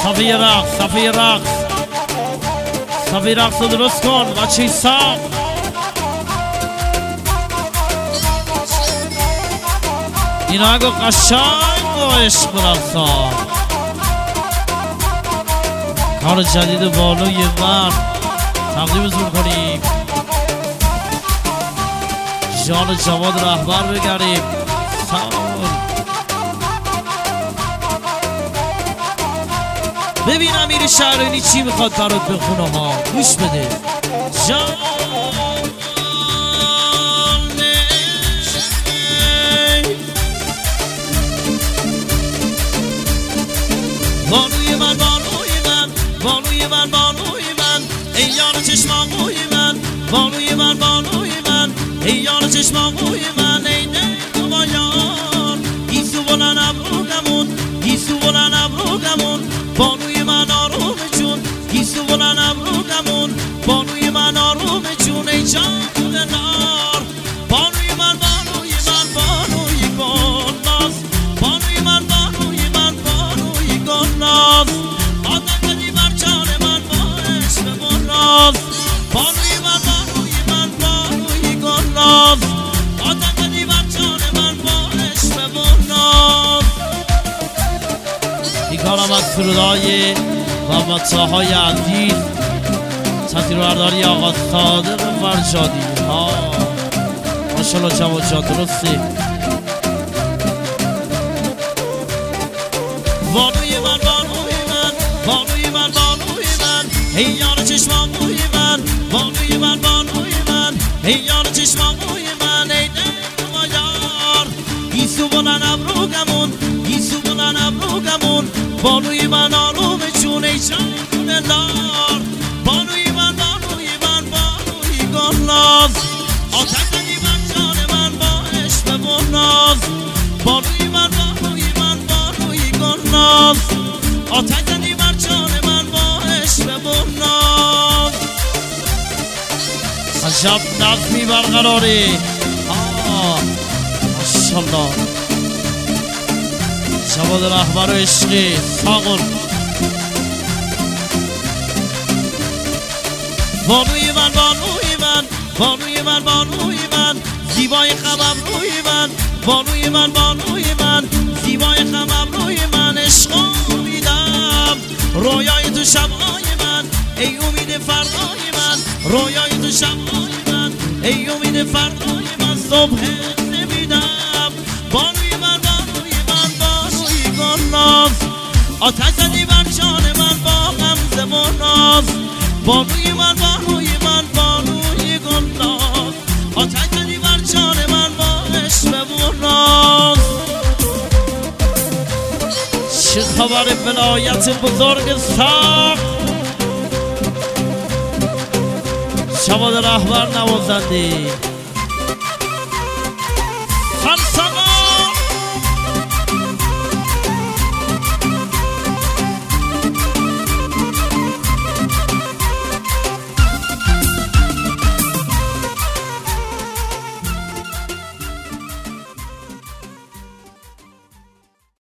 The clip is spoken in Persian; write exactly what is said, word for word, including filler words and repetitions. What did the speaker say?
صفحه رقص صفحه رقص صفحه رقص رو درست کن بچه ساق این آهنگ قشنگ و عشق برقصان کار جدید بالوی من تقدیمتون کنیم جان جواد رهبر بگریم ببین امیر شهرینی چی میخواد برات بخونه ها گوش بده جان بانوی من بانوی من بانوی من بانوی من ای یار چشماقوی من بانوی من بانوی من ای یار چشماقوی من ای دل با یار گیسو بلن ابروگمون گیسو بلن ابروگمون بانوی من آروم جون گیسو بلن ابروگمون بانوی من آروم جون ای جان نار بانوی من بانوی من بانوی گلناز بانوی من بانوی من بانوی گلناز آدم بدی بر جان من با عشق مرناز بانوی من بانوی من بانوی گلناز آدم بدی بر جان من با عشق مرناز این کارم از سرودهای و مطاهای عزیز تصویربرداری آقا صادق فرجادی ها ماشاءالله جواد جان درسته بانوی من بانوی من بانوی من بانوی من ای یار چشماقوی من بانوی من بانوی من ای یار چشماقوی من ای دل با یار گیسو بلن ابروگمون گیسو بلن ابروگمون بانوی من آروم چون ای جان نار بانوی من بانوی من بانوی گلناز آتش زدی بر جان من با عشق مرناز بانوی من بانوی من بانوی گلناز آتش زدی بر جان من با عشق مرناز عجب نظمی برقراری آه ماشاءالله جواد رهبر و عشقی ساقل بانوی من بانوی من بانوی من بانوی من زیبای خمم روی من بانوی من بانوی من زیبای خمم روی من عشق امیدم رویای تو شبهای من ای امید فردای من رویای تو شبهای من ای امید فردای من صبح نمیدم بانوی من بانوی من بانوی گلناز آتش زدی بر جان من با غمزه مرناز بانوی من بانوی من بانوی گلناز آتش زدی بر جان من با عشق مرناز چه خبر ولایت بزرگ ساق جواد رهبر نوازنده